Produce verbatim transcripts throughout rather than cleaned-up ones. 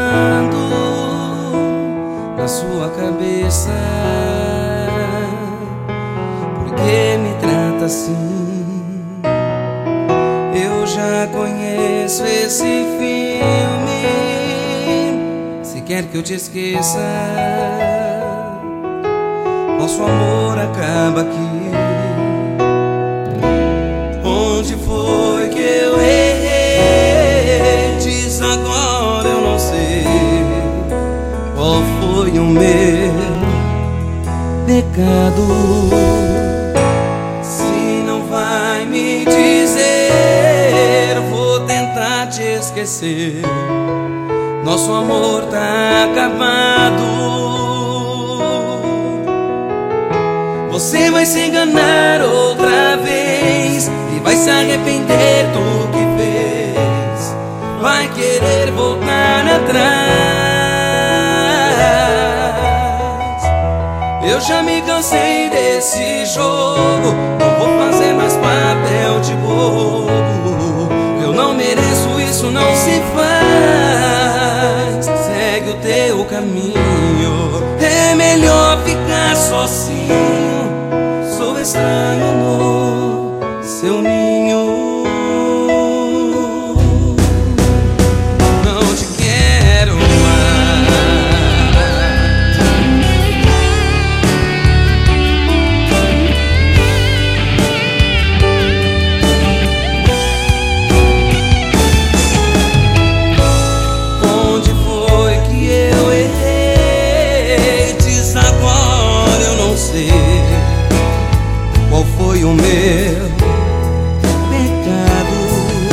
passando na sua cabeça? Por que me trata assim? Eu já conheço esse filme. Se quer que eu te esqueça, nosso amor acaba aqui. Onde foi que eu errei? Diz agora, eu não sei qual foi o meu pecado. Se não vai me dizer, vou tentar te esquecer. Nosso amor tá acabado. Você vai se enganar outra vez e vai se arrepender do que fez. Vai querer voltar atrás. Eu já me cansei desse jogo, não vou fazer mais papel de bobo. Eu não mereço isso, não se faz. Segue o teu caminho, é melhor ficar sozinho. Sou estranho no seu ninho. Não te quero Onde foi que eu errei? Diz agora, eu não sei qual foi o meu pecado.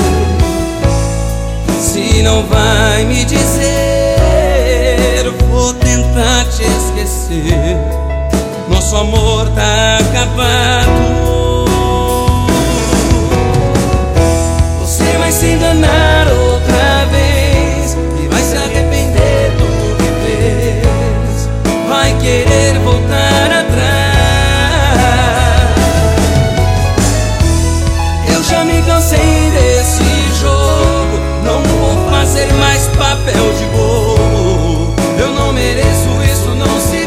Se não vai me dizer, vou tentar te esquecer. Nosso amor tá acabado. Você vai se enganar outra vez e vai se arrepender do que fez. Vai querer voltar atrás. Eu já me cansei desse jogo, não vou fazer mais papel de bobo. Eu não mereço isso, não se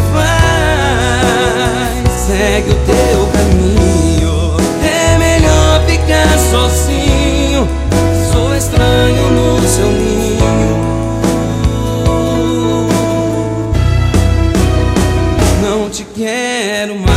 faz. Segue o teu caminho, é melhor ficar sozinho. Sou estranho no seu ninho. Não te quero mais.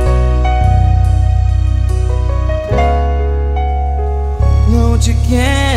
Não te quero